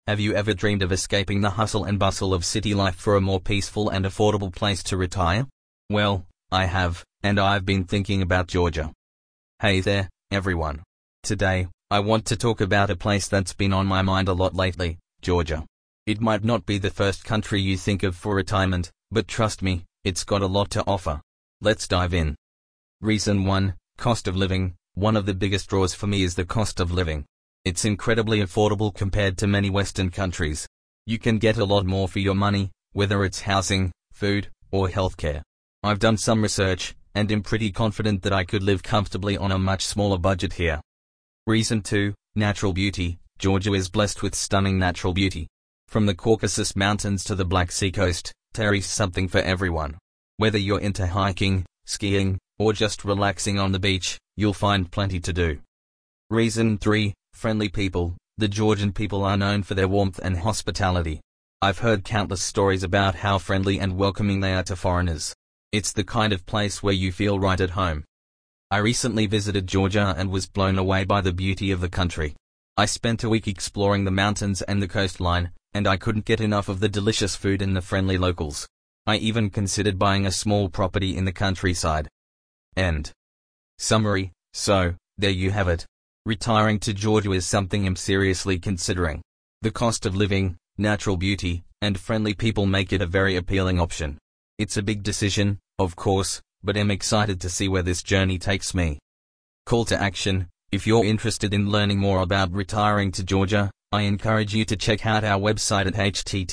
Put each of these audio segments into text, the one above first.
Have you ever dreamed of escaping the hustle and bustle of city life for a more peaceful and affordable place to retire? Well, I have, and I've been thinking about Georgia. Hey there, everyone. Today, I want to talk about a place that's been on my mind a lot lately, Georgia. It might not be the first country you think of for retirement, but trust me, it's got a lot to offer. Let's dive in. Reason 1, cost of living. One of the biggest draws for me is the cost of living. It's incredibly affordable compared to many Western countries. You can get a lot more for your money, whether it's housing, food, or healthcare. I've done some research, and am pretty confident that I could live comfortably on a much smaller budget here. Reason 2, natural beauty. Georgia is blessed with stunning natural beauty. From the Caucasus Mountains to the Black Sea coast, there is something for everyone. Whether you're into hiking, skiing, or just relaxing on the beach, you'll find plenty to do. Reason 3, friendly people. The Georgian people are known for their warmth and hospitality. I've heard countless stories about how friendly and welcoming they are to foreigners. It's the kind of place where you feel right at home. I recently visited Georgia and was blown away by the beauty of the country. I spent a week exploring the mountains and the coastline, and I couldn't get enough of the delicious food and the friendly locals. I even considered buying a small property in the countryside. End. Summary. So, there you have it. Retiring to Georgia is something I'm seriously considering. The cost of living, natural beauty, and friendly people make it a very appealing option. It's a big decision, of course, but I'm excited to see where this journey takes me. Call to action. If you're interested in learning more about retiring to Georgia, I encourage you to check out our website at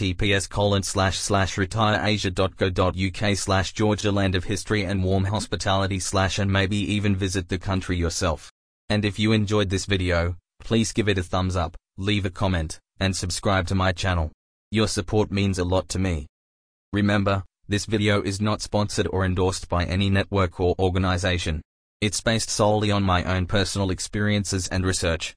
https://retireasia.co.uk/Georgia land of history and warm hospitality/ and maybe even visit the country yourself. And if you enjoyed this video, please give it a thumbs up, leave a comment, and subscribe to my channel. Your support means a lot to me. Remember, this video is not sponsored or endorsed by any network or organization. It's based solely on my own personal experiences and research.